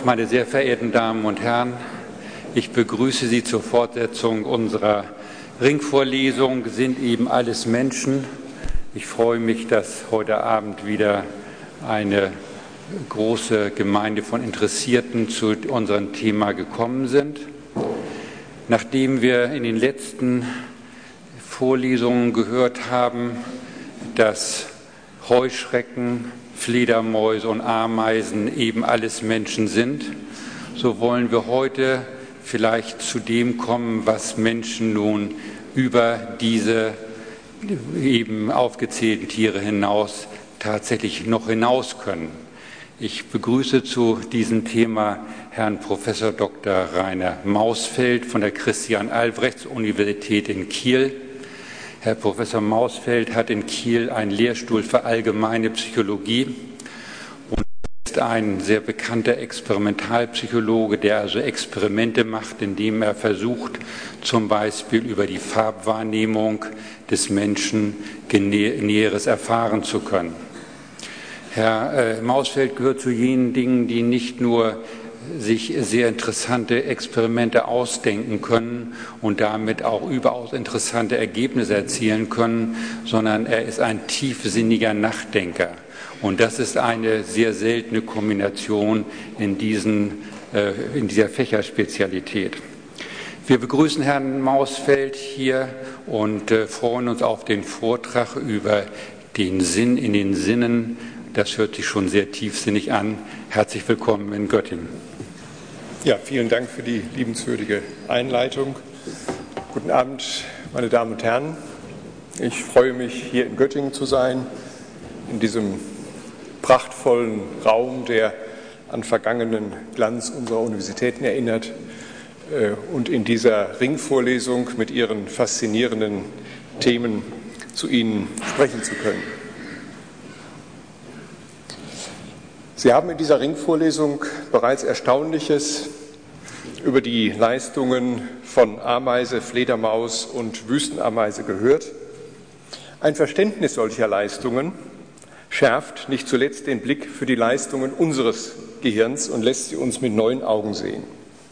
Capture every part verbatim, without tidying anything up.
Abend, meine sehr verehrten Damen und Herren. Ich begrüße Sie zur Fortsetzung unserer Ringvorlesung Sind eben alles Menschen. Ich freue mich, dass heute Abend wieder eine große Gemeinde von Interessierten zu unserem Thema gekommen sind. Nachdem wir in den letzten Vorlesungen gehört haben, dass Heuschrecken, Fledermäuse und Ameisen eben alles Menschen sind, so wollen wir heute vielleicht zu dem kommen, was Menschen nun über diese eben aufgezählten Tiere hinaus tatsächlich noch hinaus können. Ich begrüße zu diesem Thema Herrn Professor Doktor Rainer Mausfeld von der Christian-Albrechts-Universität in Kiel. Herr Professor Mausfeld hat in Kiel einen Lehrstuhl für allgemeine Psychologie und ist ein sehr bekannter Experimentalpsychologe, der also Experimente macht, indem er versucht, zum Beispiel über die Farbwahrnehmung des Menschen Näheres erfahren zu können. Herr Mausfeld gehört zu jenen Dingen, die nicht nur sich sehr interessante Experimente ausdenken können und damit auch überaus interessante Ergebnisse erzielen können, sondern er ist ein tiefsinniger Nachdenker. Und das ist eine sehr seltene Kombination in, diesen, äh, in dieser Fächerspezialität. Wir begrüßen Herrn Mausfeld hier und äh, freuen uns auf den Vortrag über den Sinn in den Sinnen. Das hört sich schon sehr tiefsinnig an. Herzlich willkommen in Göttingen. Ja, vielen Dank für die liebenswürdige Einleitung. Guten Abend, meine Damen und Herren. Ich freue mich, hier in Göttingen zu sein, in diesem prachtvollen Raum, der an vergangenen Glanz unserer Universitäten erinnert, und in dieser Ringvorlesung mit ihren faszinierenden Themen zu Ihnen sprechen zu können. Sie haben in dieser Ringvorlesung bereits Erstaunliches über die Leistungen von Ameise, Fledermaus und Wüstenameise gehört. Ein Verständnis solcher Leistungen schärft nicht zuletzt den Blick für die Leistungen unseres Gehirns und lässt sie uns mit neuen Augen sehen.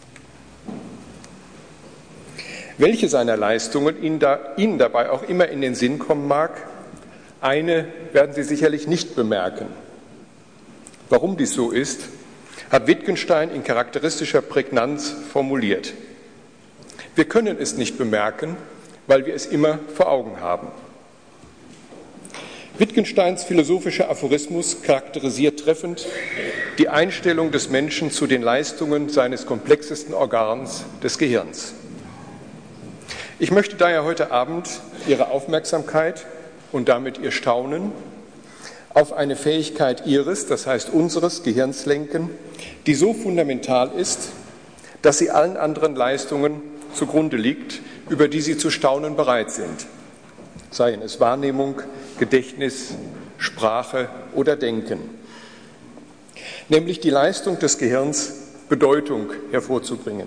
Welche seiner Leistungen Ihnen, da, Ihnen dabei auch immer in den Sinn kommen mag, eine werden Sie sicherlich nicht bemerken. Warum dies so ist, hat Wittgenstein in charakteristischer Prägnanz formuliert. Wir können es nicht bemerken, weil wir es immer vor Augen haben. Wittgensteins philosophischer Aphorismus charakterisiert treffend die Einstellung des Menschen zu den Leistungen seines komplexesten Organs, des Gehirns. Ich möchte daher heute Abend Ihre Aufmerksamkeit und damit Ihr Staunen auf eine Fähigkeit Ihres, das heißt unseres Gehirns lenken, die so fundamental ist, dass sie allen anderen Leistungen zugrunde liegt, über die Sie zu staunen bereit sind, seien es Wahrnehmung, Gedächtnis, Sprache oder Denken, nämlich die Leistung des Gehirns, Bedeutung hervorzubringen.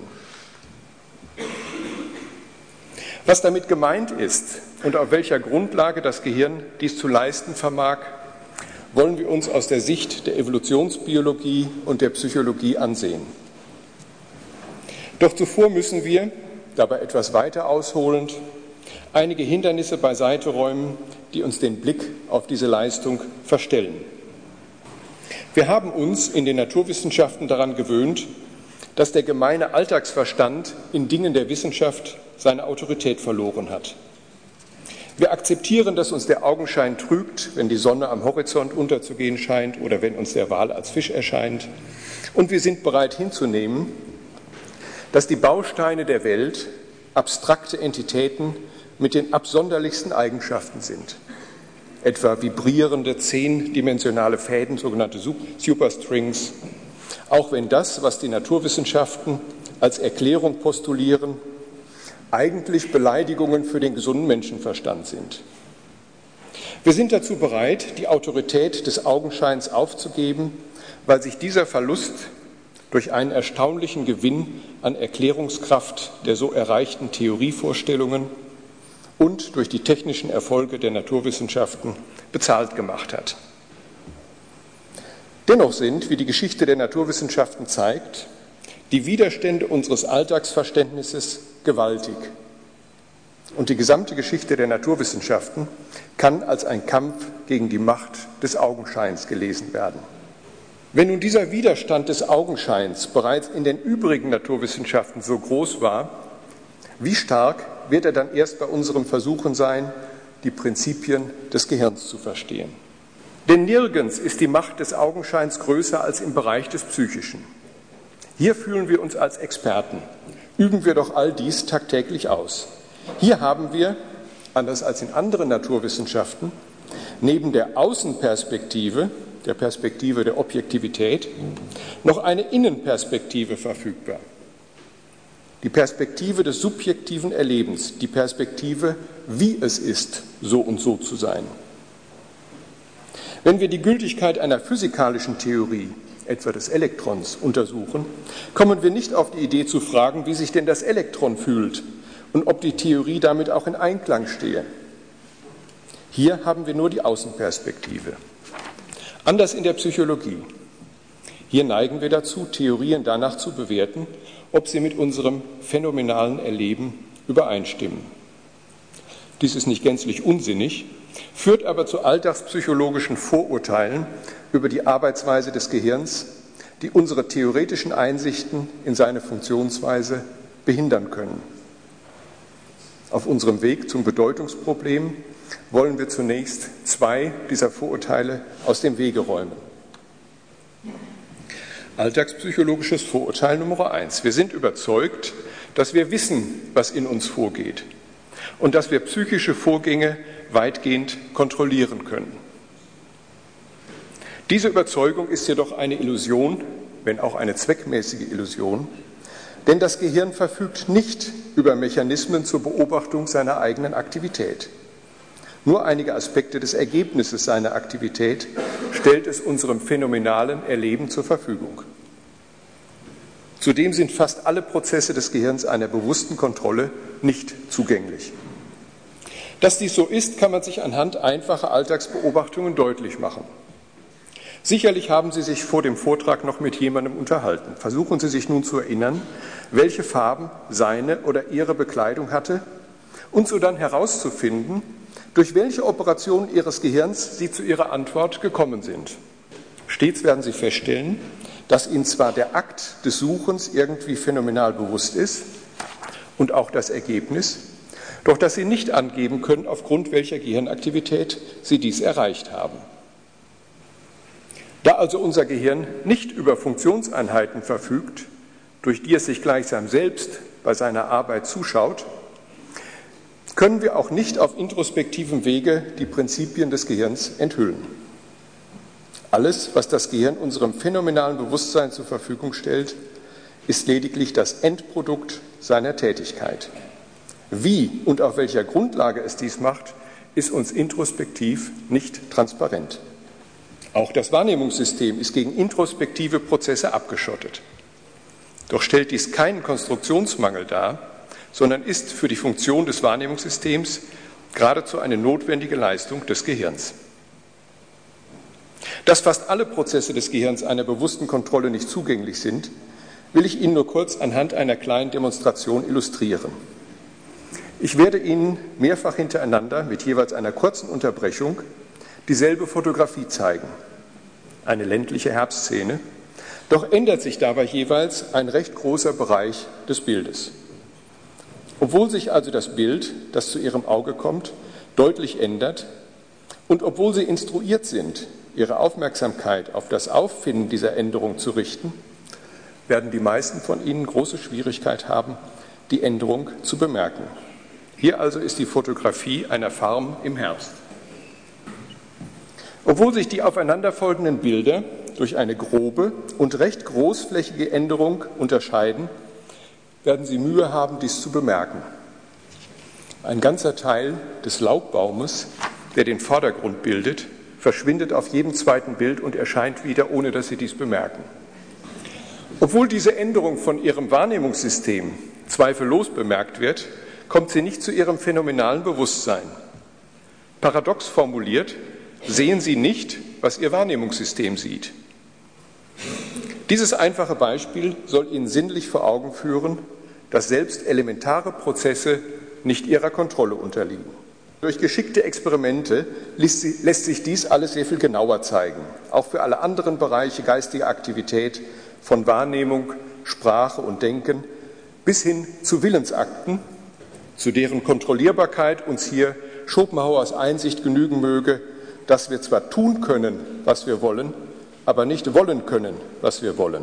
Was damit gemeint ist und auf welcher Grundlage das Gehirn dies zu leisten vermag, wollen wir uns aus der Sicht der Evolutionsbiologie und der Psychologie ansehen. Doch zuvor müssen wir, dabei etwas weiter ausholend, einige Hindernisse beiseite räumen, die uns den Blick auf diese Leistung verstellen. Wir haben uns in den Naturwissenschaften daran gewöhnt, dass der gemeine Alltagsverstand in Dingen der Wissenschaft seine Autorität verloren hat. Wir akzeptieren, dass uns der Augenschein trügt, wenn die Sonne am Horizont unterzugehen scheint oder wenn uns der Wal als Fisch erscheint. Und wir sind bereit hinzunehmen, dass die Bausteine der Welt abstrakte Entitäten mit den absonderlichsten Eigenschaften sind. Etwa vibrierende zehndimensionale Fäden, sogenannte Superstrings. Auch wenn das, was die Naturwissenschaften als Erklärung postulieren, eigentlich Beleidigungen für den gesunden Menschenverstand sind. Wir sind dazu bereit, die Autorität des Augenscheins aufzugeben, weil sich dieser Verlust durch einen erstaunlichen Gewinn an Erklärungskraft der so erreichten Theorievorstellungen und durch die technischen Erfolge der Naturwissenschaften bezahlt gemacht hat. Dennoch sind, wie die Geschichte der Naturwissenschaften zeigt, die Widerstände unseres Alltagsverständnisses gewaltig. Und die gesamte Geschichte der Naturwissenschaften kann als ein Kampf gegen die Macht des Augenscheins gelesen werden. Wenn nun dieser Widerstand des Augenscheins bereits in den übrigen Naturwissenschaften so groß war, wie stark wird er dann erst bei unseren Versuchen sein, die Prinzipien des Gehirns zu verstehen? Denn nirgends ist die Macht des Augenscheins größer als im Bereich des Psychischen. Hier fühlen wir uns als Experten. Üben wir doch all dies tagtäglich aus. Hier haben wir, anders als in anderen Naturwissenschaften, neben der Außenperspektive, der Perspektive der Objektivität, noch eine Innenperspektive verfügbar. Die Perspektive des subjektiven Erlebens, die Perspektive, wie es ist, so und so zu sein. Wenn wir die Gültigkeit einer physikalischen Theorie, etwa des Elektrons, untersuchen, kommen wir nicht auf die Idee zu fragen, wie sich denn das Elektron fühlt und ob die Theorie damit auch in Einklang stehe. Hier haben wir nur die Außenperspektive. Anders in der Psychologie. Hier neigen wir dazu, Theorien danach zu bewerten, ob sie mit unserem phänomenalen Erleben übereinstimmen. Dies ist nicht gänzlich unsinnig, führt aber zu alltagspsychologischen Vorurteilen über die Arbeitsweise des Gehirns, die unsere theoretischen Einsichten in seine Funktionsweise behindern können. Auf unserem Weg zum Bedeutungsproblem wollen wir zunächst zwei dieser Vorurteile aus dem Wege räumen. Alltagspsychologisches Vorurteil Nummer eins. Wir sind überzeugt, dass wir wissen, was in uns vorgeht und dass wir psychische Vorgänge weitgehend kontrollieren können. Diese Überzeugung ist jedoch eine Illusion, wenn auch eine zweckmäßige Illusion, denn das Gehirn verfügt nicht über Mechanismen zur Beobachtung seiner eigenen Aktivität. Nur einige Aspekte des Ergebnisses seiner Aktivität stellt es unserem phänomenalen Erleben zur Verfügung. Zudem sind fast alle Prozesse des Gehirns einer bewussten Kontrolle nicht zugänglich. Dass dies so ist, kann man sich anhand einfacher Alltagsbeobachtungen deutlich machen. Sicherlich haben Sie sich vor dem Vortrag noch mit jemandem unterhalten. Versuchen Sie sich nun zu erinnern, welche Farben seine oder ihre Bekleidung hatte und so dann herauszufinden, durch welche Operation Ihres Gehirns Sie zu Ihrer Antwort gekommen sind. Stets werden Sie feststellen, dass Ihnen zwar der Akt des Suchens irgendwie phänomenal bewusst ist und auch das Ergebnis, doch dass Sie nicht angeben können, aufgrund welcher Gehirnaktivität Sie dies erreicht haben. Da also unser Gehirn nicht über Funktionseinheiten verfügt, durch die es sich gleichsam selbst bei seiner Arbeit zuschaut, können wir auch nicht auf introspektivem Wege die Prinzipien des Gehirns enthüllen. Alles, was das Gehirn unserem phänomenalen Bewusstsein zur Verfügung stellt, ist lediglich das Endprodukt seiner Tätigkeit. Wie und auf welcher Grundlage es dies macht, ist uns introspektiv nicht transparent. Auch das Wahrnehmungssystem ist gegen introspektive Prozesse abgeschottet. Doch stellt dies keinen Konstruktionsmangel dar, sondern ist für die Funktion des Wahrnehmungssystems geradezu eine notwendige Leistung des Gehirns. Dass fast alle Prozesse des Gehirns einer bewussten Kontrolle nicht zugänglich sind, will ich Ihnen nur kurz anhand einer kleinen Demonstration illustrieren. Ich werde Ihnen mehrfach hintereinander mit jeweils einer kurzen Unterbrechung dieselbe Fotografie zeigen, eine ländliche Herbstszene, doch ändert sich dabei jeweils ein recht großer Bereich des Bildes. Obwohl sich also das Bild, das zu Ihrem Auge kommt, deutlich ändert und obwohl Sie instruiert sind, Ihre Aufmerksamkeit auf das Auffinden dieser Änderung zu richten, werden die meisten von Ihnen große Schwierigkeit haben, die Änderung zu bemerken. Hier also ist die Fotografie einer Farm im Herbst. Obwohl sich die aufeinanderfolgenden Bilder durch eine grobe und recht großflächige Änderung unterscheiden, werden Sie Mühe haben, dies zu bemerken. Ein ganzer Teil des Laubbaumes, der den Vordergrund bildet, verschwindet auf jedem zweiten Bild und erscheint wieder, ohne dass Sie dies bemerken. Obwohl diese Änderung von Ihrem Wahrnehmungssystem zweifellos bemerkt wird, kommt sie nicht zu Ihrem phänomenalen Bewusstsein. Paradox formuliert, sehen Sie nicht, was Ihr Wahrnehmungssystem sieht. Dieses einfache Beispiel soll Ihnen sinnlich vor Augen führen, dass selbst elementare Prozesse nicht ihrer Kontrolle unterliegen. Durch geschickte Experimente lässt sich dies alles sehr viel genauer zeigen, auch für alle anderen Bereiche geistiger Aktivität, von Wahrnehmung, Sprache und Denken bis hin zu Willensakten, zu deren Kontrollierbarkeit uns hier Schopenhauers Einsicht genügen möge, dass wir zwar tun können, was wir wollen, aber nicht wollen können, was wir wollen.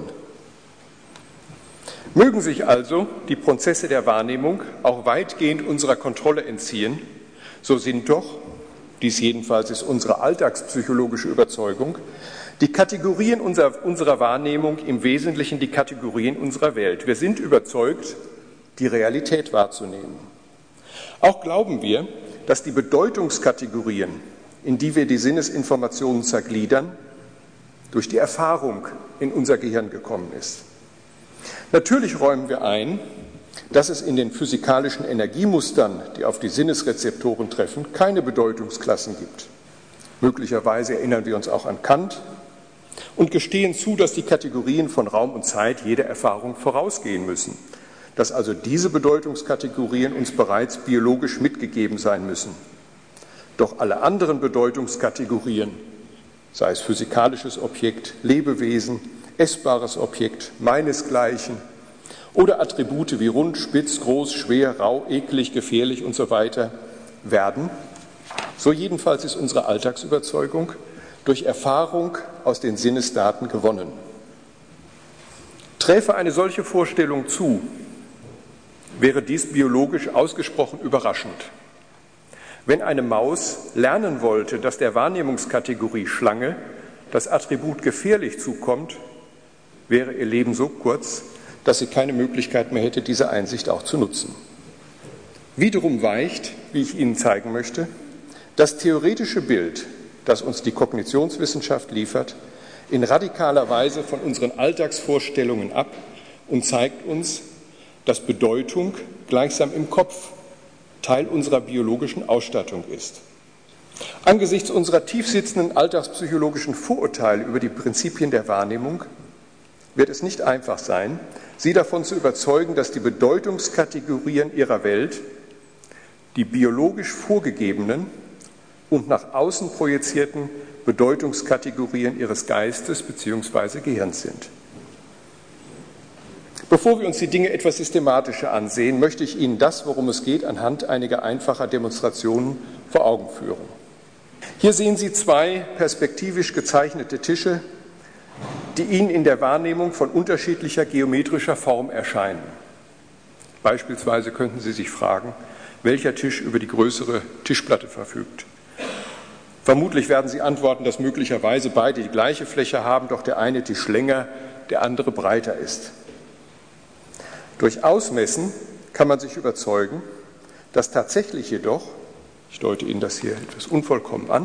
Mögen sich also die Prozesse der Wahrnehmung auch weitgehend unserer Kontrolle entziehen, so sind doch, dies jedenfalls ist unsere alltagspsychologische Überzeugung, die Kategorien unserer, unserer Wahrnehmung im Wesentlichen die Kategorien unserer Welt. Wir sind überzeugt, die Realität wahrzunehmen. Auch glauben wir, dass die Bedeutungskategorien, in die wir die Sinnesinformationen zergliedern, durch die Erfahrung in unser Gehirn gekommen ist. Natürlich räumen wir ein, dass es in den physikalischen Energiemustern, die auf die Sinnesrezeptoren treffen, keine Bedeutungsklassen gibt. Möglicherweise erinnern wir uns auch an Kant und gestehen zu, dass die Kategorien von Raum und Zeit jeder Erfahrung vorausgehen müssen, dass also diese Bedeutungskategorien uns bereits biologisch mitgegeben sein müssen. Doch alle anderen Bedeutungskategorien, sei es physikalisches Objekt, Lebewesen, essbares Objekt, meinesgleichen oder Attribute wie rund, spitz, groß, schwer, rau, eklig, gefährlich und so weiter, werden, so jedenfalls ist unsere Alltagsüberzeugung, durch Erfahrung aus den Sinnesdaten gewonnen. Träfe eine solche Vorstellung zu, wäre dies biologisch ausgesprochen überraschend. Wenn eine Maus lernen wollte, dass der Wahrnehmungskategorie Schlange das Attribut gefährlich zukommt, wäre ihr Leben so kurz, dass sie keine Möglichkeit mehr hätte, diese Einsicht auch zu nutzen. Wiederum weicht, wie ich Ihnen zeigen möchte, das theoretische Bild, das uns die Kognitionswissenschaft liefert, in radikaler Weise von unseren Alltagsvorstellungen ab und zeigt uns, dass Bedeutung gleichsam im Kopf Teil unserer biologischen Ausstattung ist. Angesichts unserer tiefsitzenden alltagspsychologischen Vorurteile über die Prinzipien der Wahrnehmung wird es nicht einfach sein, Sie davon zu überzeugen, dass die Bedeutungskategorien Ihrer Welt die biologisch vorgegebenen und nach außen projizierten Bedeutungskategorien Ihres Geistes bzw. Gehirns sind. Bevor wir uns die Dinge etwas systematischer ansehen, möchte ich Ihnen das, worum es geht, anhand einiger einfacher Demonstrationen vor Augen führen. Hier sehen Sie zwei perspektivisch gezeichnete Tische, die Ihnen in der Wahrnehmung von unterschiedlicher geometrischer Form erscheinen. Beispielsweise könnten Sie sich fragen, welcher Tisch über die größere Tischplatte verfügt. Vermutlich werden Sie antworten, dass möglicherweise beide die gleiche Fläche haben, doch der eine Tisch länger, der andere breiter ist. Durch Ausmessen kann man sich überzeugen, dass tatsächlich jedoch, ich deute Ihnen das hier etwas unvollkommen an,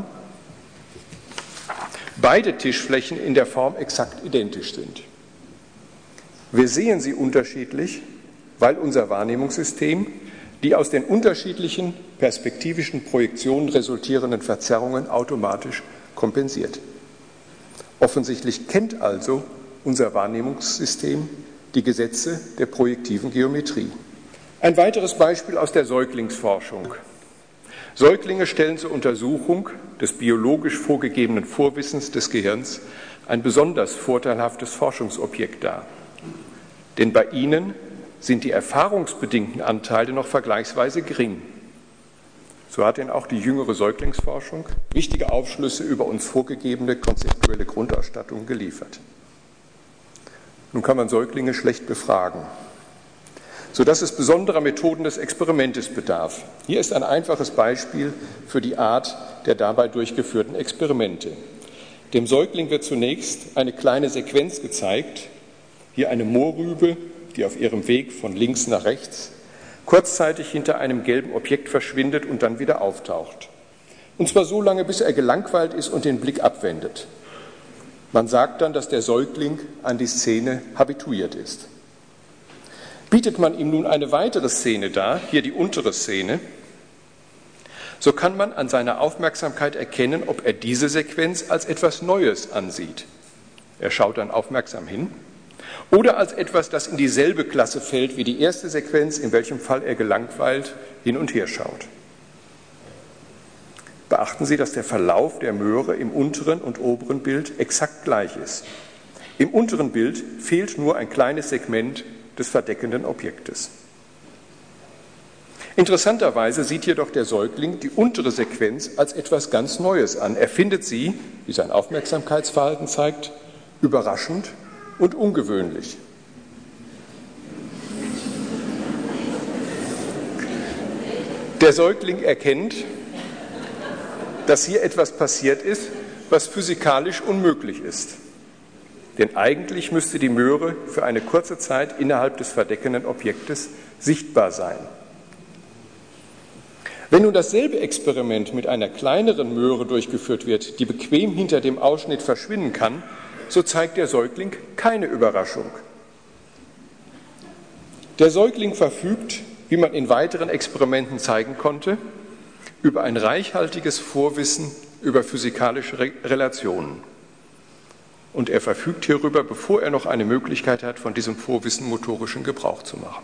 beide Tischflächen in der Form exakt identisch sind. Wir sehen sie unterschiedlich, weil unser Wahrnehmungssystem die aus den unterschiedlichen perspektivischen Projektionen resultierenden Verzerrungen automatisch kompensiert. Offensichtlich kennt also unser Wahrnehmungssystem die Gesetze der projektiven Geometrie. Ein weiteres Beispiel aus der Säuglingsforschung. Säuglinge stellen zur Untersuchung des biologisch vorgegebenen Vorwissens des Gehirns ein besonders vorteilhaftes Forschungsobjekt dar. Denn bei ihnen sind die erfahrungsbedingten Anteile noch vergleichsweise gering. So hat denn auch die jüngere Säuglingsforschung wichtige Aufschlüsse über uns vorgegebene konzeptuelle Grundausstattung geliefert. Nun kann man Säuglinge schlecht befragen, sodass es besonderer Methoden des Experimentes bedarf. Hier ist ein einfaches Beispiel für die Art der dabei durchgeführten Experimente. Dem Säugling wird zunächst eine kleine Sequenz gezeigt, hier eine Mohrrübe, die auf ihrem Weg von links nach rechts kurzzeitig hinter einem gelben Objekt verschwindet und dann wieder auftaucht. Und zwar so lange, bis er gelangweilt ist und den Blick abwendet. Man sagt dann, dass der Säugling an die Szene habituiert ist. Bietet man ihm nun eine weitere Szene dar, hier die untere Szene, so kann man an seiner Aufmerksamkeit erkennen, ob er diese Sequenz als etwas Neues ansieht. er schaut dann aufmerksam hin, oder als etwas, das in dieselbe Klasse fällt wie die erste Sequenz, in welchem Fall er gelangweilt hin und her schaut. Beachten Sie, dass der Verlauf der Möhre im unteren und oberen Bild exakt gleich ist. Im unteren Bild fehlt nur ein kleines Segment des verdeckenden Objektes. Interessanterweise sieht jedoch der Säugling die untere Sequenz als etwas ganz Neues an. Er findet sie, wie sein Aufmerksamkeitsverhalten zeigt, überraschend und ungewöhnlich. Der Säugling erkennt, dass hier etwas passiert ist, was physikalisch unmöglich ist. Denn eigentlich müsste die Möhre für eine kurze Zeit innerhalb des verdeckenden Objektes sichtbar sein. Wenn nun dasselbe Experiment mit einer kleineren Möhre durchgeführt wird, die bequem hinter dem Ausschnitt verschwinden kann, so zeigt der Säugling keine Überraschung. Der Säugling verfügt, wie man in weiteren Experimenten zeigen konnte, über ein reichhaltiges Vorwissen über physikalische Re- Relationen. Und er verfügt hierüber, bevor er noch eine Möglichkeit hat, von diesem Vorwissen motorischen Gebrauch zu machen.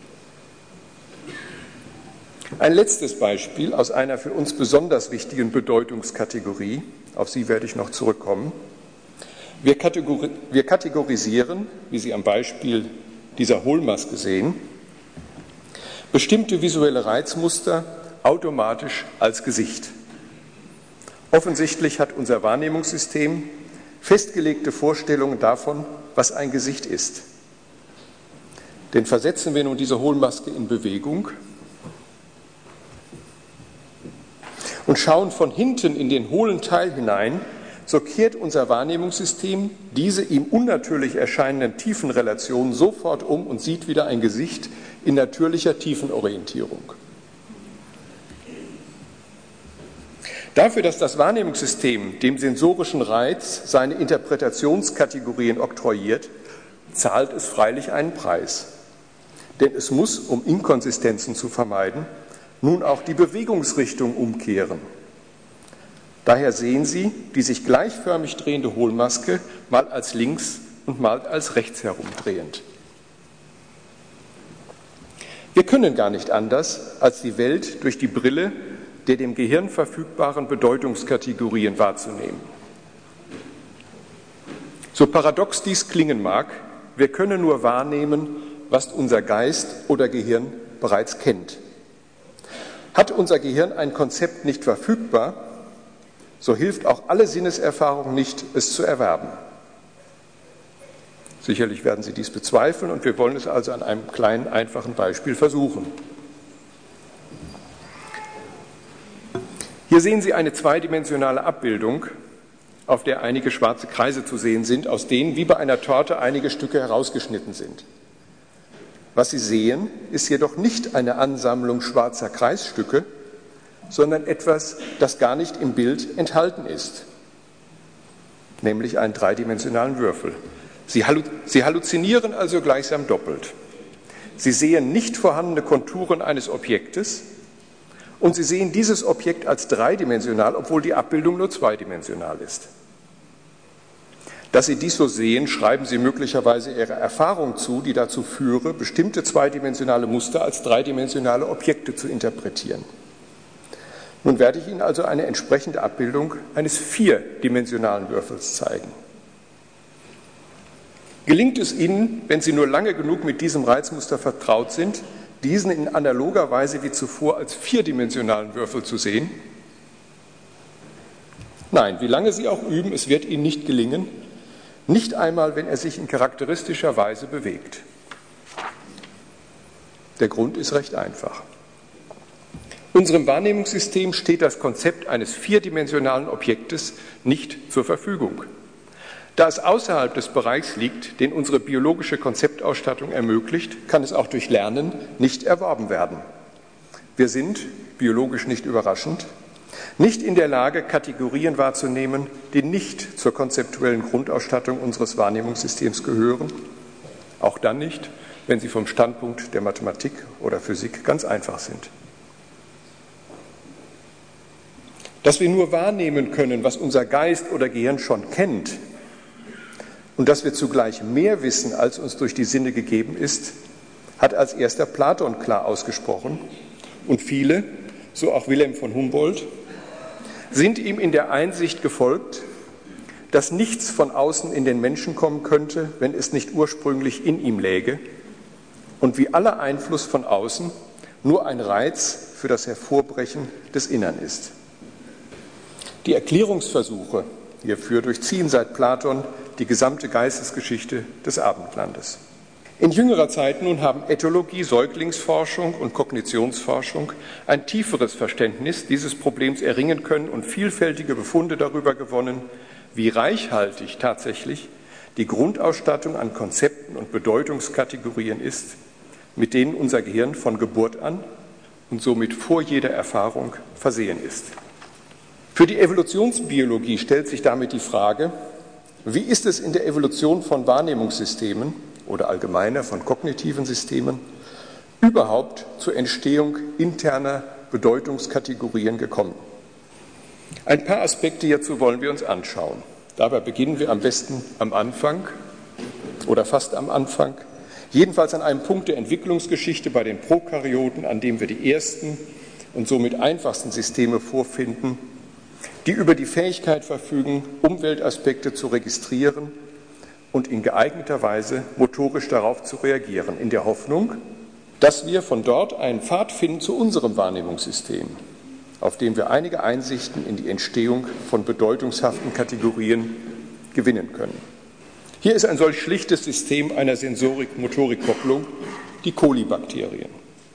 Ein letztes Beispiel aus einer für uns besonders wichtigen Bedeutungskategorie, auf sie werde ich noch zurückkommen. Wir, kategori- wir kategorisieren, wie Sie am Beispiel dieser Hohlmaske sehen, bestimmte visuelle Reizmuster automatisch als Gesicht. Offensichtlich hat unser Wahrnehmungssystem festgelegte Vorstellungen davon, was ein Gesicht ist. Denn versetzen wir nun diese Hohlmaske in Bewegung und schauen von hinten in den hohlen Teil hinein, so kehrt unser Wahrnehmungssystem diese ihm unnatürlich erscheinenden Tiefenrelationen sofort um und sieht wieder ein Gesicht in natürlicher Tiefenorientierung. Dafür, dass das Wahrnehmungssystem dem sensorischen Reiz seine Interpretationskategorien oktroyiert, zahlt es freilich einen Preis. Denn es muss, um Inkonsistenzen zu vermeiden, nun auch die Bewegungsrichtung umkehren. Daher sehen Sie die sich gleichförmig drehende Hohlmaske mal als links und mal als rechts herumdrehend. Wir können gar nicht anders, als die Welt durch die Brille der dem Gehirn verfügbaren Bedeutungskategorien wahrzunehmen. So paradox dies klingen mag, wir können nur wahrnehmen, was unser Geist oder Gehirn bereits kennt. Hat unser Gehirn ein Konzept nicht verfügbar, so hilft auch alle Sinneserfahrung nicht, es zu erwerben. Sicherlich werden Sie dies bezweifeln und wir wollen es also an einem kleinen, einfachen Beispiel versuchen. Hier sehen Sie eine zweidimensionale Abbildung, auf der einige schwarze Kreise zu sehen sind, aus denen wie bei einer Torte einige Stücke herausgeschnitten sind. Was Sie sehen, ist jedoch nicht eine Ansammlung schwarzer Kreisstücke, sondern etwas, das gar nicht im Bild enthalten ist, nämlich einen dreidimensionalen Würfel. Sie halluzinieren also gleichsam doppelt. Sie sehen nicht vorhandene Konturen eines Objektes, und Sie sehen dieses Objekt als dreidimensional, obwohl die Abbildung nur zweidimensional ist. Dass Sie dies so sehen, schreiben Sie möglicherweise Ihrer Erfahrung zu, die dazu führe, bestimmte zweidimensionale Muster als dreidimensionale Objekte zu interpretieren. Nun werde ich Ihnen also eine entsprechende Abbildung eines vierdimensionalen Würfels zeigen. Gelingt es Ihnen, wenn Sie nur lange genug mit diesem Reizmuster vertraut sind, diesen in analoger Weise wie zuvor als vierdimensionalen Würfel zu sehen? Nein, wie lange Sie auch üben, es wird Ihnen nicht gelingen, nicht einmal, wenn er sich in charakteristischer Weise bewegt. Der Grund ist recht einfach. Unserem Wahrnehmungssystem steht das Konzept eines vierdimensionalen Objektes nicht zur Verfügung. Da es außerhalb des Bereichs liegt, den unsere biologische Konzeptausstattung ermöglicht, kann es auch durch Lernen nicht erworben werden. Wir sind, biologisch nicht überraschend, nicht in der Lage, Kategorien wahrzunehmen, die nicht zur konzeptuellen Grundausstattung unseres Wahrnehmungssystems gehören, auch dann nicht, wenn sie vom Standpunkt der Mathematik oder Physik ganz einfach sind. Dass wir nur wahrnehmen können, was unser Geist oder Gehirn schon kennt, und dass wir zugleich mehr wissen, als uns durch die Sinne gegeben ist, hat als erster Platon klar ausgesprochen. Und viele, so auch Wilhelm von Humboldt, sind ihm in der Einsicht gefolgt, dass nichts von außen in den Menschen kommen könnte, wenn es nicht ursprünglich in ihm läge und wie aller Einfluss von außen nur ein Reiz für das Hervorbrechen des Innern ist. Die Erklärungsversuche hierfür durchziehen seit Platon die gesamte Geistesgeschichte des Abendlandes. In jüngerer Zeit nun haben Ethologie, Säuglingsforschung und Kognitionsforschung ein tieferes Verständnis dieses Problems erringen können und vielfältige Befunde darüber gewonnen, wie reichhaltig tatsächlich die Grundausstattung an Konzepten und Bedeutungskategorien ist, mit denen unser Gehirn von Geburt an und somit vor jeder Erfahrung versehen ist. Für die Evolutionsbiologie stellt sich damit die Frage, wie ist es in der Evolution von Wahrnehmungssystemen oder allgemeiner von kognitiven Systemen überhaupt zur Entstehung interner Bedeutungskategorien gekommen? Ein paar Aspekte hierzu wollen wir uns anschauen. Dabei beginnen wir am besten am Anfang oder fast am Anfang, jedenfalls an einem Punkt der Entwicklungsgeschichte bei den Prokaryoten, an dem wir die ersten und somit einfachsten Systeme vorfinden, die über die Fähigkeit verfügen, Umweltaspekte zu registrieren und in geeigneter Weise motorisch darauf zu reagieren, in der Hoffnung, dass wir von dort einen Pfad finden zu unserem Wahrnehmungssystem, auf dem wir einige Einsichten in die Entstehung von bedeutungshaften Kategorien gewinnen können. Hier ist ein solch schlichtes System einer Sensorik-Motorik-Kopplung, die Kolibakterien.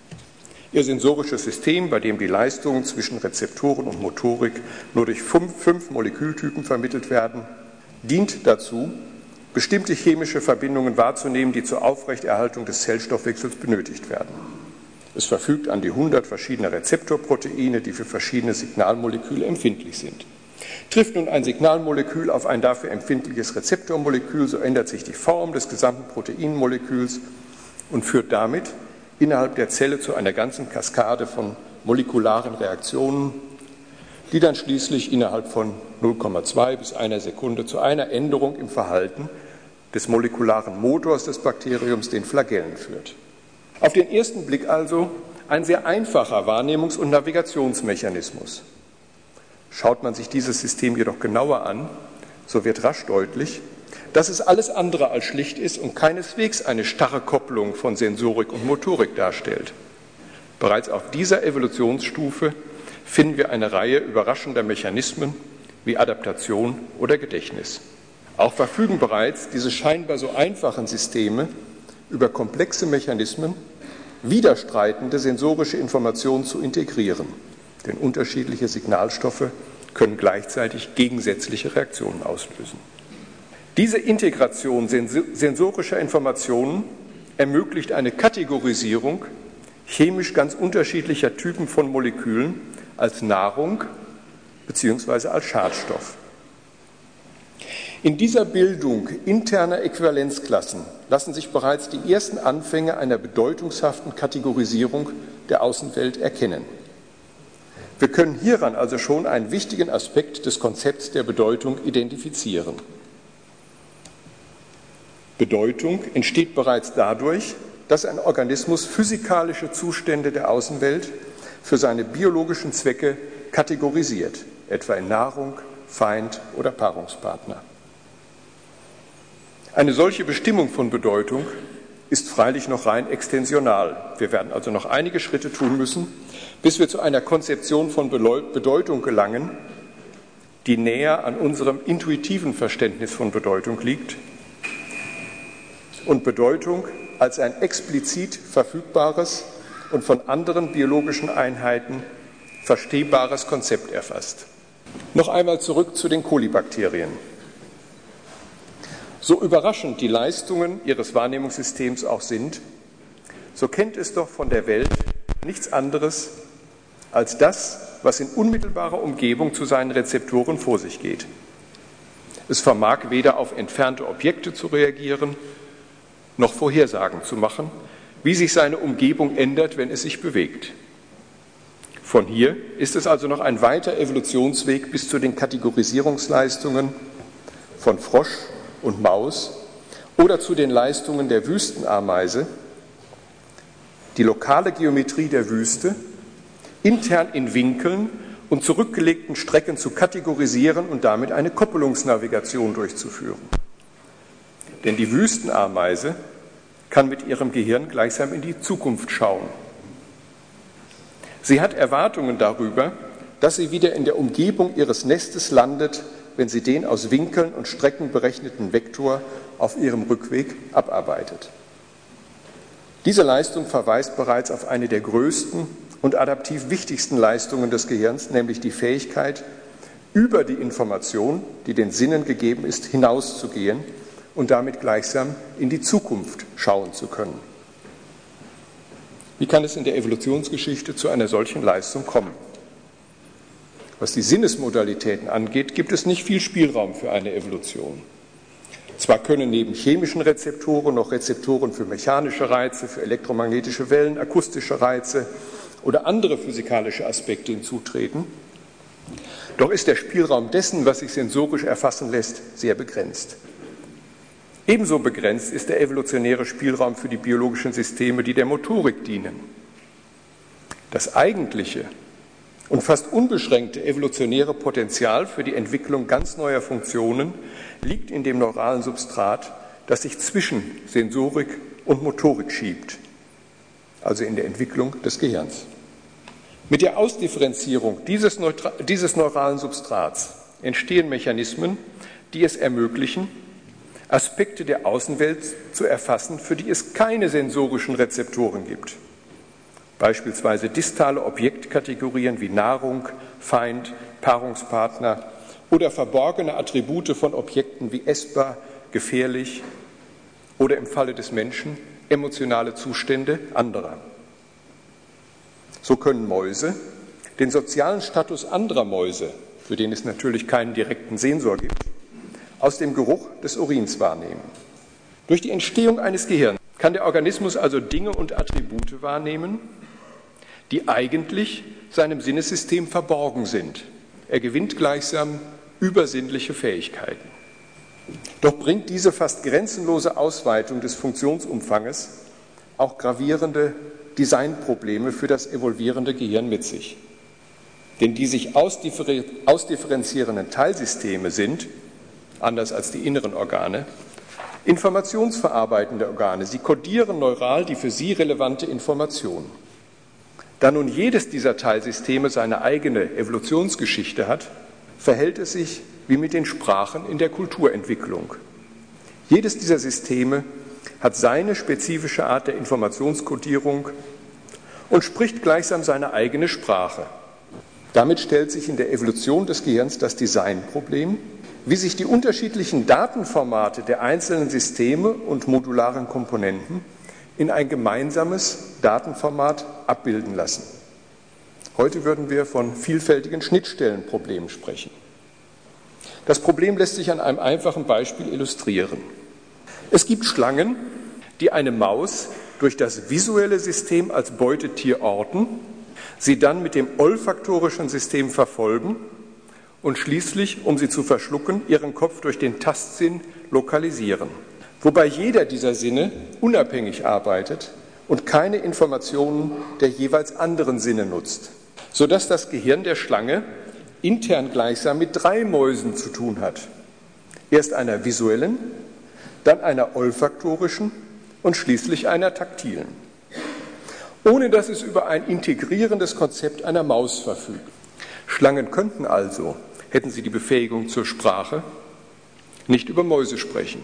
Ihr sensorisches System, bei dem die Leistungen zwischen Rezeptoren und Motorik nur durch fünf, fünf Molekültypen vermittelt werden, dient dazu, bestimmte chemische Verbindungen wahrzunehmen, die zur Aufrechterhaltung des Zellstoffwechsels benötigt werden. Es verfügt an die hundert verschiedene Rezeptorproteine, die für verschiedene Signalmoleküle empfindlich sind. Trifft nun ein Signalmolekül auf ein dafür empfindliches Rezeptormolekül, so ändert sich die Form des gesamten Proteinmoleküls und führt damit innerhalb der Zelle zu einer ganzen Kaskade von molekularen Reaktionen, die dann schließlich innerhalb von null Komma zwei bis einer Sekunde zu einer Änderung im Verhalten des molekularen Motors des Bakteriums, den Flagellen, führt. Auf den ersten Blick also ein sehr einfacher Wahrnehmungs- und Navigationsmechanismus. Schaut man sich dieses System jedoch genauer an, so wird rasch deutlich, dass es alles andere als schlicht ist und keineswegs eine starre Kopplung von Sensorik und Motorik darstellt. Bereits auf dieser Evolutionsstufe finden wir eine Reihe überraschender Mechanismen wie Adaptation oder Gedächtnis. Auch verfügen bereits diese scheinbar so einfachen Systeme über komplexe Mechanismen, widerstreitende sensorische Informationen zu integrieren, denn unterschiedliche Signalstoffe können gleichzeitig gegensätzliche Reaktionen auslösen. Diese Integration sensorischer Informationen ermöglicht eine Kategorisierung chemisch ganz unterschiedlicher Typen von Molekülen als Nahrung bzw. als Schadstoff. In dieser Bildung interner Äquivalenzklassen lassen sich bereits die ersten Anfänge einer bedeutungshaften Kategorisierung der Außenwelt erkennen. Wir können hieran also schon einen wichtigen Aspekt des Konzepts der Bedeutung identifizieren. Bedeutung entsteht bereits dadurch, dass ein Organismus physikalische Zustände der Außenwelt für seine biologischen Zwecke kategorisiert, etwa in Nahrung, Feind oder Paarungspartner. Eine solche Bestimmung von Bedeutung ist freilich noch rein extensional. Wir werden also noch einige Schritte tun müssen, bis wir zu einer Konzeption von Bedeutung gelangen, die näher an unserem intuitiven Verständnis von Bedeutung liegt und Bedeutung als ein explizit verfügbares und von anderen biologischen Einheiten verstehbares Konzept erfasst. Noch einmal zurück zu den Kolibakterien. So überraschend die Leistungen ihres Wahrnehmungssystems auch sind, so kennt es doch von der Welt nichts anderes als das, was in unmittelbarer Umgebung zu seinen Rezeptoren vor sich geht. Es vermag weder auf entfernte Objekte zu reagieren, noch Vorhersagen zu machen, wie sich seine Umgebung ändert, wenn es sich bewegt. Von hier ist es also noch ein weiter Evolutionsweg bis zu den Kategorisierungsleistungen von Frosch- und Maus oder zu den Leistungen der Wüstenameise, die lokale Geometrie der Wüste intern in Winkeln und zurückgelegten Strecken zu kategorisieren und damit eine Koppelungsnavigation durchzuführen. Denn die Wüstenameise kann mit ihrem Gehirn gleichsam in die Zukunft schauen. Sie hat Erwartungen darüber, dass sie wieder in der Umgebung ihres Nestes landet, wenn sie den aus Winkeln und Strecken berechneten Vektor auf ihrem Rückweg abarbeitet. Diese Leistung verweist bereits auf eine der größten und adaptiv wichtigsten Leistungen des Gehirns, nämlich die Fähigkeit, über die Information, die den Sinnen gegeben ist, hinauszugehen und damit gleichsam in die Zukunft schauen zu können. Wie kann es in der Evolutionsgeschichte zu einer solchen Leistung kommen? Was die Sinnesmodalitäten angeht, gibt es nicht viel Spielraum für eine Evolution. Zwar können neben chemischen Rezeptoren noch Rezeptoren für mechanische Reize, für elektromagnetische Wellen, akustische Reize oder andere physikalische Aspekte hinzutreten, doch ist der Spielraum dessen, was sich sensorisch erfassen lässt, sehr begrenzt. Ebenso begrenzt ist der evolutionäre Spielraum für die biologischen Systeme, die der Motorik dienen. Das eigentliche und fast unbeschränkte evolutionäre Potenzial für die Entwicklung ganz neuer Funktionen liegt in dem neuralen Substrat, das sich zwischen Sensorik und Motorik schiebt, also in der Entwicklung des Gehirns. Mit der Ausdifferenzierung dieses, Neutra- dieses neuralen Substrats entstehen Mechanismen, die es ermöglichen, Aspekte der Außenwelt zu erfassen, für die es keine sensorischen Rezeptoren gibt. Beispielsweise distale Objektkategorien wie Nahrung, Feind, Paarungspartner oder verborgene Attribute von Objekten wie essbar, gefährlich oder im Falle des Menschen emotionale Zustände anderer. So können Mäuse den sozialen Status anderer Mäuse, für den es natürlich keinen direkten Sensor gibt, aus dem Geruch des Urins wahrnehmen. Durch die Entstehung eines Gehirns kann der Organismus also Dinge und Attribute wahrnehmen, die eigentlich seinem Sinnessystem verborgen sind. Er gewinnt gleichsam übersinnliche Fähigkeiten. Doch bringt diese fast grenzenlose Ausweitung des Funktionsumfanges auch gravierende Designprobleme für das evolvierende Gehirn mit sich. Denn die sich ausdifferenzierenden Teilsysteme sind, anders als die inneren Organe, informationsverarbeitende Organe. Sie kodieren neural die für sie relevante Information. Da nun jedes dieser Teilsysteme seine eigene Evolutionsgeschichte hat, verhält es sich wie mit den Sprachen in der Kulturentwicklung. Jedes dieser Systeme hat seine spezifische Art der Informationskodierung und spricht gleichsam seine eigene Sprache. Damit stellt sich in der Evolution des Gehirns das Designproblem, wie sich die unterschiedlichen Datenformate der einzelnen Systeme und modularen Komponenten in ein gemeinsames Datenformat abbilden lassen. Heute würden wir von vielfältigen Schnittstellenproblemen sprechen. Das Problem lässt sich an einem einfachen Beispiel illustrieren. Es gibt Schlangen, die eine Maus durch das visuelle System als Beutetier orten, sie dann mit dem olfaktorischen System verfolgen und schließlich, um sie zu verschlucken, ihren Kopf durch den Tastsinn lokalisieren. Wobei jeder dieser Sinne unabhängig arbeitet und keine Informationen der jeweils anderen Sinne nutzt, sodass das Gehirn der Schlange intern gleichsam mit drei Mäusen zu tun hat. Erst einer visuellen, dann einer olfaktorischen und schließlich einer taktilen. Ohne dass es über ein integrierendes Konzept einer Maus verfügt. Schlangen könnten also, hätten sie die Befähigung zur Sprache, nicht über Mäuse sprechen.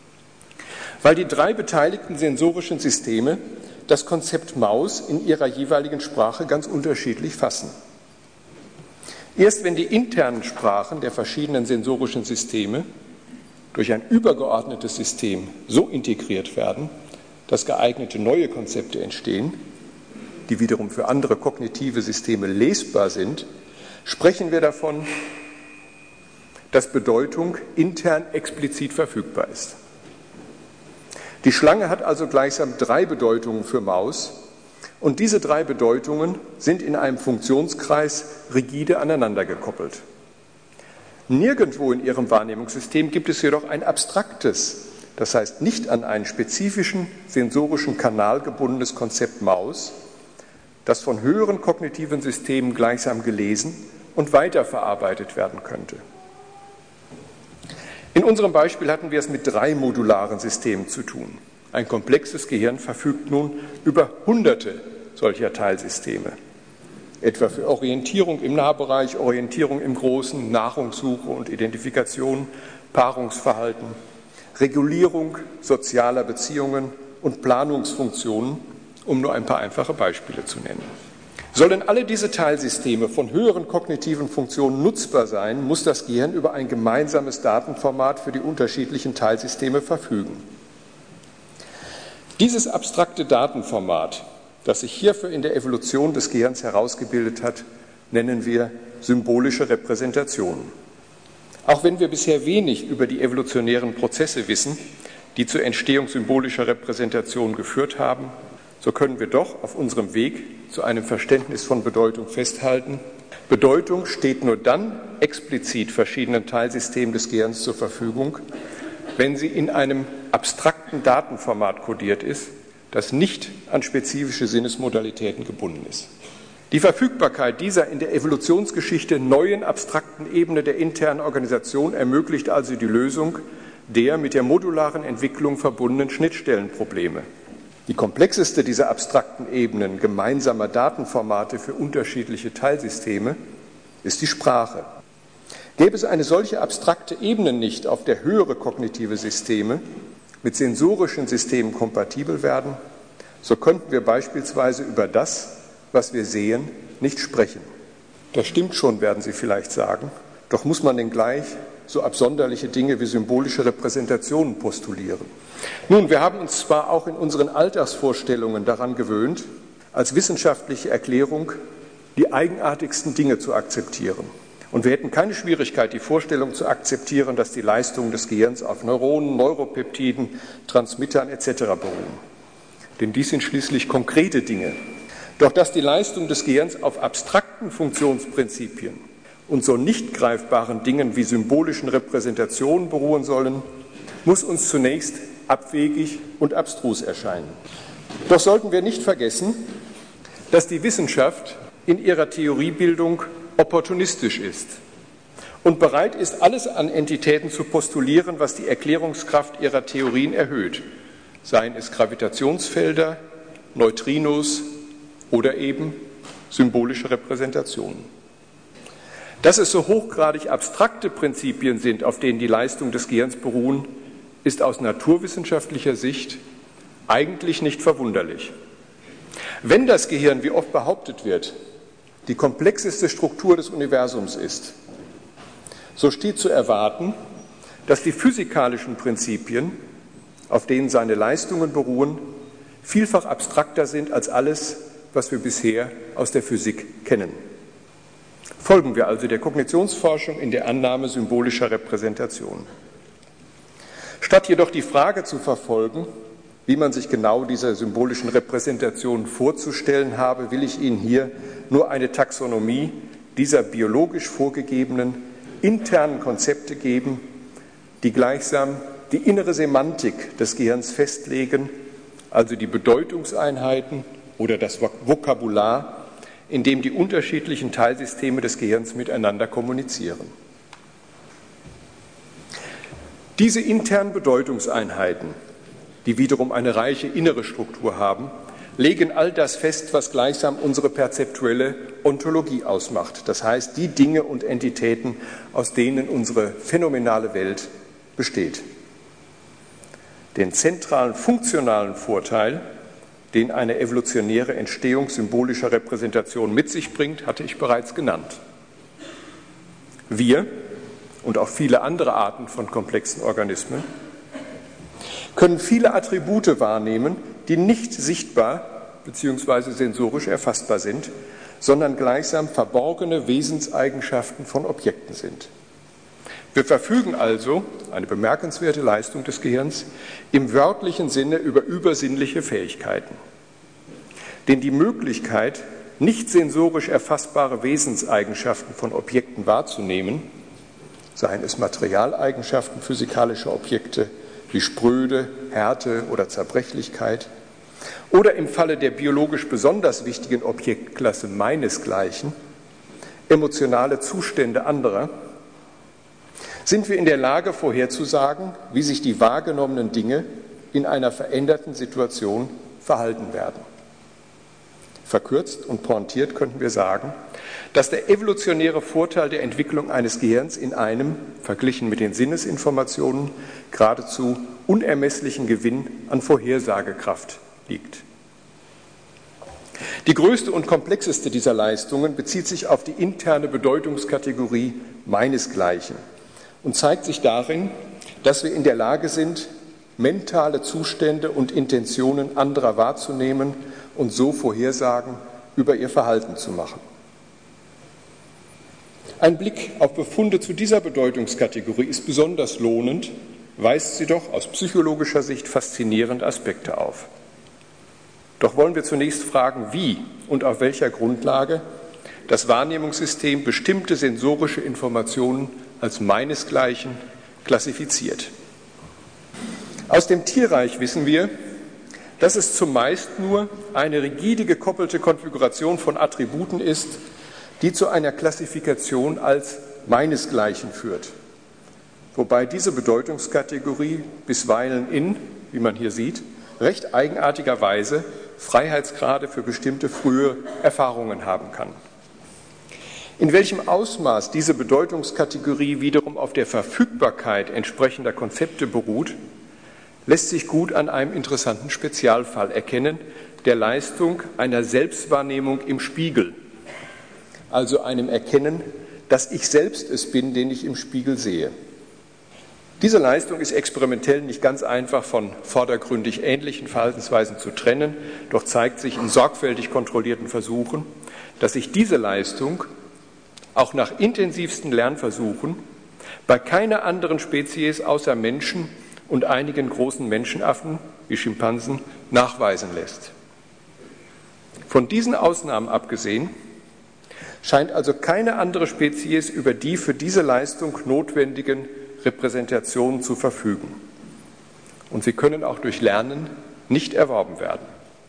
Weil die drei beteiligten sensorischen Systeme das Konzept Maus in ihrer jeweiligen Sprache ganz unterschiedlich fassen. Erst wenn die internen Sprachen der verschiedenen sensorischen Systeme durch ein übergeordnetes System so integriert werden, dass geeignete neue Konzepte entstehen, die wiederum für andere kognitive Systeme lesbar sind, sprechen wir davon, dass Bedeutung intern explizit verfügbar ist. Die Schlange hat also gleichsam drei Bedeutungen für Maus und diese drei Bedeutungen sind in einem Funktionskreis rigide aneinander gekoppelt. Nirgendwo in ihrem Wahrnehmungssystem gibt es jedoch ein abstraktes, das heißt nicht an einen spezifischen sensorischen Kanal gebundenes Konzept Maus, das von höheren kognitiven Systemen gleichsam gelesen und weiterverarbeitet werden könnte. In unserem Beispiel hatten wir es mit drei modularen Systemen zu tun. Ein komplexes Gehirn verfügt nun über Hunderte solcher Teilsysteme, etwa für Orientierung im Nahbereich, Orientierung im Großen, Nahrungssuche und Identifikation, Paarungsverhalten, Regulierung sozialer Beziehungen und Planungsfunktionen, um nur ein paar einfache Beispiele zu nennen. Sollen alle diese Teilsysteme von höheren kognitiven Funktionen nutzbar sein, muss das Gehirn über ein gemeinsames Datenformat für die unterschiedlichen Teilsysteme verfügen. Dieses abstrakte Datenformat, das sich hierfür in der Evolution des Gehirns herausgebildet hat, nennen wir symbolische Repräsentationen. Auch wenn wir bisher wenig über die evolutionären Prozesse wissen, die zur Entstehung symbolischer Repräsentationen geführt haben, so können wir doch auf unserem Weg zu einem Verständnis von Bedeutung festhalten: Bedeutung steht nur dann explizit verschiedenen Teilsystemen des Gehirns zur Verfügung, wenn sie in einem abstrakten Datenformat kodiert ist, das nicht an spezifische Sinnesmodalitäten gebunden ist. Die Verfügbarkeit dieser in der Evolutionsgeschichte neuen abstrakten Ebene der internen Organisation ermöglicht also die Lösung der mit der modularen Entwicklung verbundenen Schnittstellenprobleme. Die komplexeste dieser abstrakten Ebenen gemeinsamer Datenformate für unterschiedliche Teilsysteme ist die Sprache. Gäbe es eine solche abstrakte Ebene nicht, auf der höhere kognitive Systeme mit sensorischen Systemen kompatibel werden, so könnten wir beispielsweise über das, was wir sehen, nicht sprechen. Das stimmt schon, werden Sie vielleicht sagen, doch muss man denn gleich so absonderliche Dinge wie symbolische Repräsentationen postulieren? Nun, wir haben uns zwar auch in unseren Alltagsvorstellungen daran gewöhnt, als wissenschaftliche Erklärung die eigenartigsten Dinge zu akzeptieren. Und wir hätten keine Schwierigkeit, die Vorstellung zu akzeptieren, dass die Leistungen des Gehirns auf Neuronen, Neuropeptiden, Transmittern et cetera beruhen. Denn dies sind schließlich konkrete Dinge. Doch dass die Leistungen des Gehirns auf abstrakten Funktionsprinzipien und so nicht greifbaren Dingen wie symbolischen Repräsentationen beruhen sollen, muss uns zunächst abwegig und abstrus erscheinen. Doch sollten wir nicht vergessen, dass die Wissenschaft in ihrer Theoriebildung opportunistisch ist und bereit ist, alles an Entitäten zu postulieren, was die Erklärungskraft ihrer Theorien erhöht, seien es Gravitationsfelder, Neutrinos oder eben symbolische Repräsentationen. Dass es so hochgradig abstrakte Prinzipien sind, auf denen die Leistungen des Gehirns beruhen, ist aus naturwissenschaftlicher Sicht eigentlich nicht verwunderlich. Wenn das Gehirn, wie oft behauptet wird, die komplexeste Struktur des Universums ist, so steht zu erwarten, dass die physikalischen Prinzipien, auf denen seine Leistungen beruhen, vielfach abstrakter sind als alles, was wir bisher aus der Physik kennen. Folgen wir also der Kognitionsforschung in der Annahme symbolischer Repräsentation. Statt jedoch die Frage zu verfolgen, wie man sich genau diese symbolischen Repräsentationen vorzustellen habe, will ich Ihnen hier nur eine Taxonomie dieser biologisch vorgegebenen internen Konzepte geben, die gleichsam die innere Semantik des Gehirns festlegen, also die Bedeutungseinheiten oder das Vokabular, in dem die unterschiedlichen Teilsysteme des Gehirns miteinander kommunizieren. Diese internen Bedeutungseinheiten, die wiederum eine reiche innere Struktur haben, legen all das fest, was gleichsam unsere perzeptuelle Ontologie ausmacht. Das heißt, die Dinge und Entitäten, aus denen unsere phänomenale Welt besteht. Den zentralen funktionalen Vorteil, den eine evolutionäre Entstehung symbolischer Repräsentation mit sich bringt, hatte ich bereits genannt. Wir und auch viele andere Arten von komplexen Organismen können viele Attribute wahrnehmen, die nicht sichtbar bzw. sensorisch erfassbar sind, sondern gleichsam verborgene Wesenseigenschaften von Objekten sind. Wir verfügen also, eine bemerkenswerte Leistung des Gehirns, im wörtlichen Sinne über übersinnliche Fähigkeiten. Denn die Möglichkeit, nicht sensorisch erfassbare Wesenseigenschaften von Objekten wahrzunehmen, seien es Materialeigenschaften physikalischer Objekte wie Spröde, Härte oder Zerbrechlichkeit, oder im Falle der biologisch besonders wichtigen Objektklasse meinesgleichen, emotionale Zustände anderer, sind wir in der Lage vorherzusagen, wie sich die wahrgenommenen Dinge in einer veränderten Situation verhalten werden. Verkürzt und pointiert könnten wir sagen, dass der evolutionäre Vorteil der Entwicklung eines Gehirns in einem, verglichen mit den Sinnesinformationen, geradezu unermesslichen Gewinn an Vorhersagekraft liegt. Die größte und komplexeste dieser Leistungen bezieht sich auf die interne Bedeutungskategorie meinesgleichen und zeigt sich darin, dass wir in der Lage sind, mentale Zustände und Intentionen anderer wahrzunehmen und so Vorhersagen über ihr Verhalten zu machen. Ein Blick auf Befunde zu dieser Bedeutungskategorie ist besonders lohnend, weist sie doch aus psychologischer Sicht faszinierende Aspekte auf. Doch wollen wir zunächst fragen, wie und auf welcher Grundlage das Wahrnehmungssystem bestimmte sensorische Informationen als meinesgleichen klassifiziert. Aus dem Tierreich wissen wir, dass es zumeist nur eine rigide gekoppelte Konfiguration von Attributen ist, die zu einer Klassifikation als meinesgleichen führt. Wobei diese Bedeutungskategorie bisweilen in, wie man hier sieht, recht eigenartigerweise Freiheitsgrade für bestimmte frühe Erfahrungen haben kann. In welchem Ausmaß diese Bedeutungskategorie wiederum auf der Verfügbarkeit entsprechender Konzepte beruht, lässt sich gut an einem interessanten Spezialfall erkennen, der Leistung einer Selbstwahrnehmung im Spiegel, also einem Erkennen, dass ich selbst es bin, den ich im Spiegel sehe. Diese Leistung ist experimentell nicht ganz einfach von vordergründig ähnlichen Verhaltensweisen zu trennen, doch zeigt sich in sorgfältig kontrollierten Versuchen, dass sich diese Leistung auch nach intensivsten Lernversuchen bei keiner anderen Spezies außer Menschen und einigen großen Menschenaffen wie Schimpansen nachweisen lässt. Von diesen Ausnahmen abgesehen scheint also keine andere Spezies über die für diese Leistung notwendigen Repräsentationen zu verfügen. Und sie können auch durch Lernen nicht erworben werden.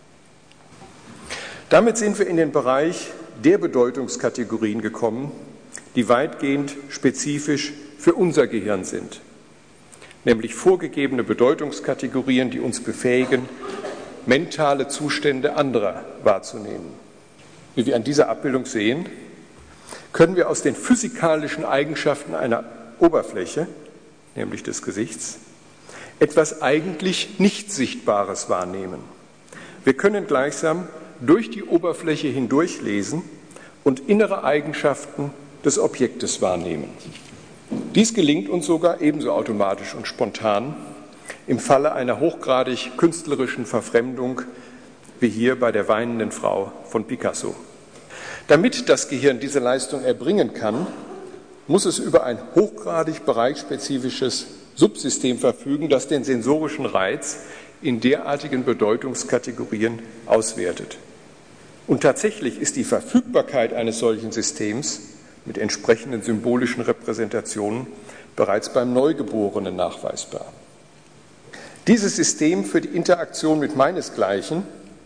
Damit sind wir in den Bereich der Bedeutungskategorien gekommen, die weitgehend spezifisch für unser Gehirn sind, nämlich vorgegebene Bedeutungskategorien, die uns befähigen, mentale Zustände anderer wahrzunehmen. Wie wir an dieser Abbildung sehen, können wir aus den physikalischen Eigenschaften einer Oberfläche, nämlich des Gesichts, etwas eigentlich nicht Sichtbares wahrnehmen. Wir können gleichsam durch die Oberfläche hindurchlesen und innere Eigenschaften des Objektes wahrnehmen. Dies gelingt uns sogar ebenso automatisch und spontan im Falle einer hochgradig künstlerischen Verfremdung wie hier bei der weinenden Frau von Picasso. Damit das Gehirn diese Leistung erbringen kann, muss es über ein hochgradig bereichsspezifisches Subsystem verfügen, das den sensorischen Reiz in derartigen Bedeutungskategorien auswertet. Und tatsächlich ist die Verfügbarkeit eines solchen Systems mit entsprechenden symbolischen Repräsentationen bereits beim Neugeborenen nachweisbar. Dieses System für die Interaktion mit meinesgleichen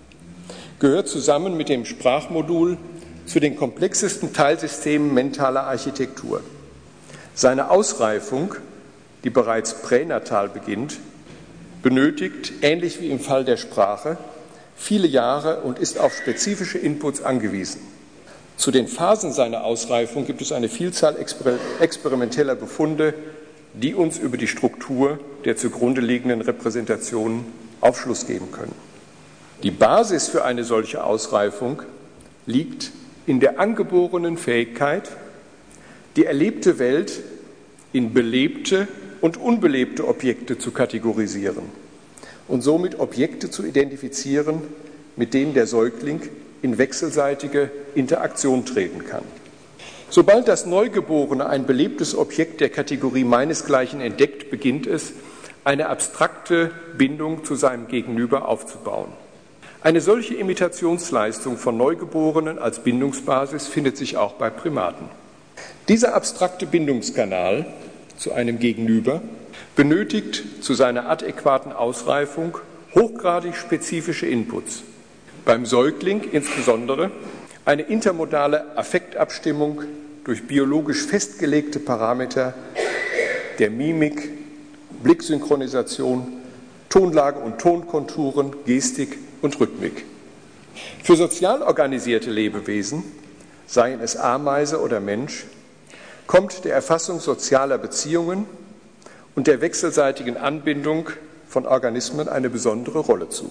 gehört zusammen mit dem Sprachmodul zu den komplexesten Teilsystemen mentaler Architektur. Seine Ausreifung, die bereits pränatal beginnt, benötigt, ähnlich wie im Fall der Sprache, viele Jahre und ist auf spezifische Inputs angewiesen. Zu den Phasen seiner Ausreifung gibt es eine Vielzahl exper- experimenteller Befunde, die uns über die Struktur der zugrunde liegenden Repräsentationen Aufschluss geben können. Die Basis für eine solche Ausreifung liegt in der angeborenen Fähigkeit, die erlebte Welt in belebte und unbelebte Objekte zu kategorisieren und somit Objekte zu identifizieren, mit denen der Säugling in wechselseitige Interaktion treten kann. Sobald das Neugeborene ein belebtes Objekt der Kategorie meinesgleichen entdeckt, beginnt es, eine abstrakte Bindung zu seinem Gegenüber aufzubauen. Eine solche Imitationsleistung von Neugeborenen als Bindungsbasis findet sich auch bei Primaten. Dieser abstrakte Bindungskanal zu einem Gegenüber, benötigt zu seiner adäquaten Ausreifung hochgradig spezifische Inputs. Beim Säugling insbesondere eine intermodale Affektabstimmung durch biologisch festgelegte Parameter der Mimik, Blicksynchronisation, Tonlage und Tonkonturen, Gestik und Rhythmik. Für sozial organisierte Lebewesen, seien es Ameise oder Mensch, kommt der Erfassung sozialer Beziehungen und der wechselseitigen Anbindung von Organismen eine besondere Rolle zu.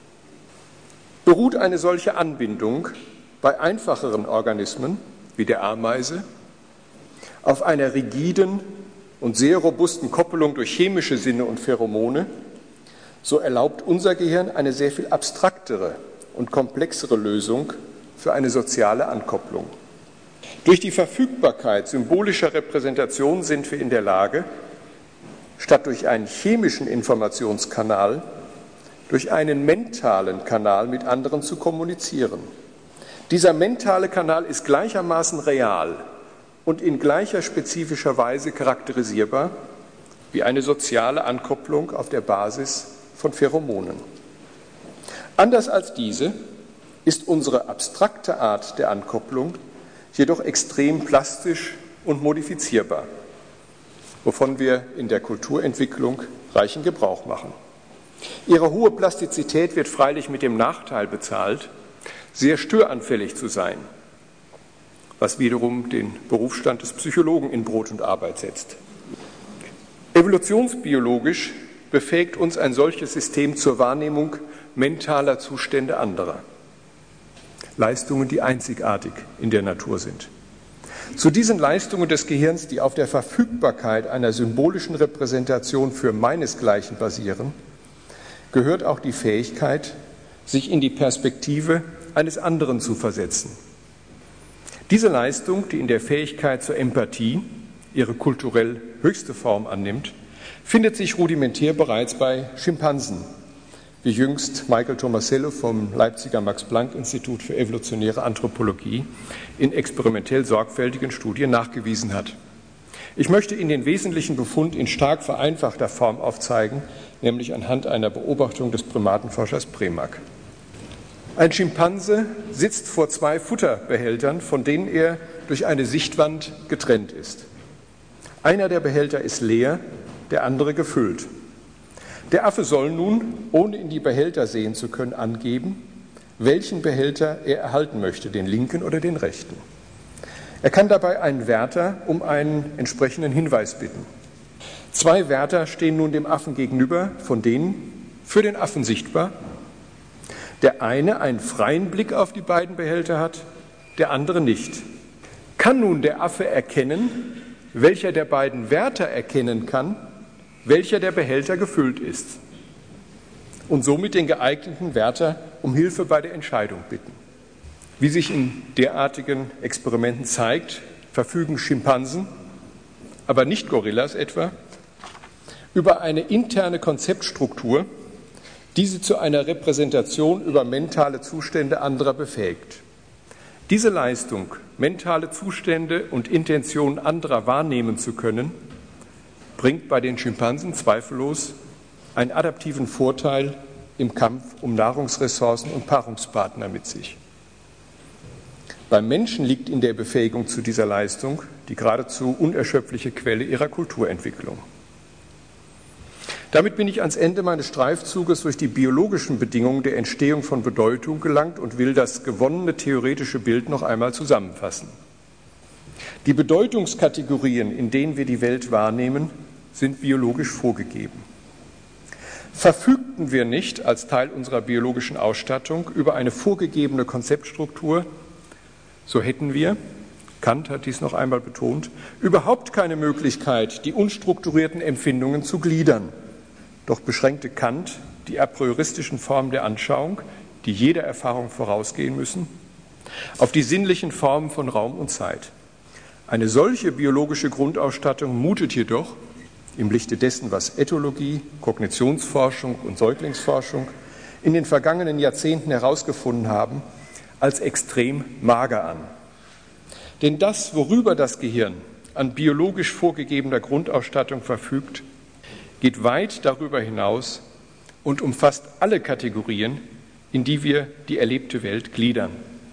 Beruht eine solche Anbindung bei einfacheren Organismen wie der Ameise auf einer rigiden und sehr robusten Koppelung durch chemische Sinne und Pheromone, so erlaubt unser Gehirn eine sehr viel abstraktere und komplexere Lösung für eine soziale Ankopplung. Durch die Verfügbarkeit symbolischer Repräsentation sind wir in der Lage, statt durch einen chemischen Informationskanal, durch einen mentalen Kanal mit anderen zu kommunizieren. Dieser mentale Kanal ist gleichermaßen real und in gleicher spezifischer Weise charakterisierbar wie eine soziale Ankopplung auf der Basis von Pheromonen. Anders als diese ist unsere abstrakte Art der Ankopplung jedoch extrem plastisch und modifizierbar, wovon wir in der Kulturentwicklung reichen Gebrauch machen. Ihre hohe Plastizität wird freilich mit dem Nachteil bezahlt, sehr störanfällig zu sein, was wiederum den Berufsstand des Psychologen in Brot und Arbeit setzt. Evolutionsbiologisch befähigt uns ein solches System zur Wahrnehmung mentaler Zustände anderer. Leistungen, die einzigartig in der Natur sind. Zu diesen Leistungen des Gehirns, die auf der Verfügbarkeit einer symbolischen Repräsentation für meinesgleichen basieren, gehört auch die Fähigkeit, sich in die Perspektive eines anderen zu versetzen. Diese Leistung, die in der Fähigkeit zur Empathie ihre kulturell höchste Form annimmt, findet sich rudimentär bereits bei Schimpansen, wie jüngst Michael Tomasello vom Leipziger Max-Planck-Institut für evolutionäre Anthropologie in experimentell sorgfältigen Studien nachgewiesen hat. Ich möchte Ihnen den wesentlichen Befund in stark vereinfachter Form aufzeigen, nämlich anhand einer Beobachtung des Primatenforschers Premack. Ein Schimpanse sitzt vor zwei Futterbehältern, von denen er durch eine Sichtwand getrennt ist. Einer der Behälter ist leer, der andere gefüllt. Der Affe soll nun, ohne in die Behälter sehen zu können, angeben, welchen Behälter er erhalten möchte, den linken oder den rechten. Er kann dabei einen Wärter um einen entsprechenden Hinweis bitten. Zwei Wärter stehen nun dem Affen gegenüber, von denen für den Affen sichtbar der eine einen freien Blick auf die beiden Behälter hat, der andere nicht. Kann nun der Affe erkennen, welcher der beiden Wärter erkennen kann, welcher der Behälter gefüllt ist, und somit den geeigneten Wärter um Hilfe bei der Entscheidung bitten? Wie sich in derartigen Experimenten zeigt, verfügen Schimpansen, aber nicht Gorillas etwa, über eine interne Konzeptstruktur, die sie zu einer Repräsentation über mentale Zustände anderer befähigt. Diese Leistung, mentale Zustände und Intentionen anderer wahrnehmen zu können, bringt bei den Schimpansen zweifellos einen adaptiven Vorteil im Kampf um Nahrungsressourcen und Paarungspartner mit sich. Beim Menschen liegt in der Befähigung zu dieser Leistung die geradezu unerschöpfliche Quelle ihrer Kulturentwicklung. Damit bin ich ans Ende meines Streifzuges durch die biologischen Bedingungen der Entstehung von Bedeutung gelangt und will das gewonnene theoretische Bild noch einmal zusammenfassen. Die Bedeutungskategorien, in denen wir die Welt wahrnehmen, sind biologisch vorgegeben. Verfügten wir nicht als Teil unserer biologischen Ausstattung über eine vorgegebene Konzeptstruktur, so hätten wir, Kant hat dies noch einmal betont, überhaupt keine Möglichkeit, die unstrukturierten Empfindungen zu gliedern. Doch beschränkte Kant die a prioristischen Formen der Anschauung, die jeder Erfahrung vorausgehen müssen, auf die sinnlichen Formen von Raum und Zeit. Eine solche biologische Grundausstattung mutet jedoch im Lichte dessen, was Ethologie, Kognitionsforschung und Säuglingsforschung in den vergangenen Jahrzehnten herausgefunden haben, als extrem mager an. Denn das, worüber das Gehirn an biologisch vorgegebener Grundausstattung verfügt, geht weit darüber hinaus und umfasst alle Kategorien, in die wir die erlebte Welt gliedern.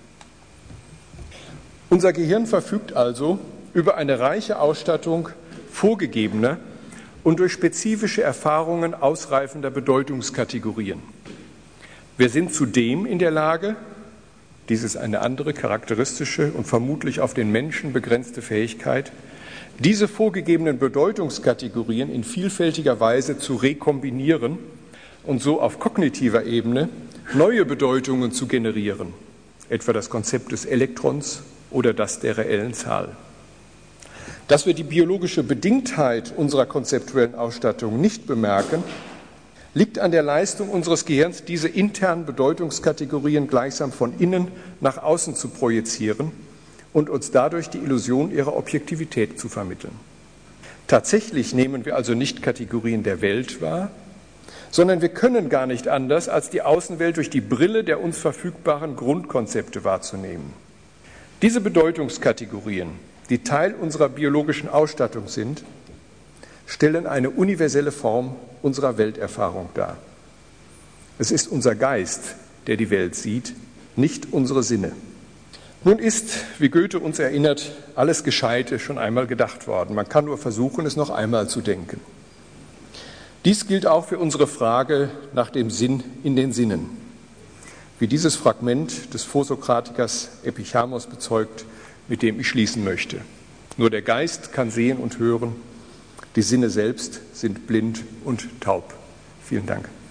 Unser Gehirn verfügt also über eine reiche Ausstattung vorgegebener und durch spezifische Erfahrungen ausreifender Bedeutungskategorien. Wir sind zudem in der Lage, dies ist eine andere charakteristische und vermutlich auf den Menschen begrenzte Fähigkeit, diese vorgegebenen Bedeutungskategorien in vielfältiger Weise zu rekombinieren und so auf kognitiver Ebene neue Bedeutungen zu generieren, etwa das Konzept des Elektrons oder das der reellen Zahl. Dass wir die biologische Bedingtheit unserer konzeptuellen Ausstattung nicht bemerken, liegt an der Leistung unseres Gehirns, diese internen Bedeutungskategorien gleichsam von innen nach außen zu projizieren und uns dadurch die Illusion ihrer Objektivität zu vermitteln. Tatsächlich nehmen wir also nicht Kategorien der Welt wahr, sondern wir können gar nicht anders, als die Außenwelt durch die Brille der uns verfügbaren Grundkonzepte wahrzunehmen. Diese Bedeutungskategorien, die Teil unserer biologischen Ausstattung sind, stellen eine universelle Form unserer Welterfahrung dar. Es ist unser Geist, der die Welt sieht, nicht unsere Sinne. Nun ist, wie Goethe uns erinnert, alles Gescheite schon einmal gedacht worden. Man kann nur versuchen, es noch einmal zu denken. Dies gilt auch für unsere Frage nach dem Sinn in den Sinnen. Wie dieses Fragment des Vorsokratikers Epichamos bezeugt, mit dem ich schließen möchte. Nur der Geist kann sehen und hören, die Sinne selbst sind blind und taub. Vielen Dank.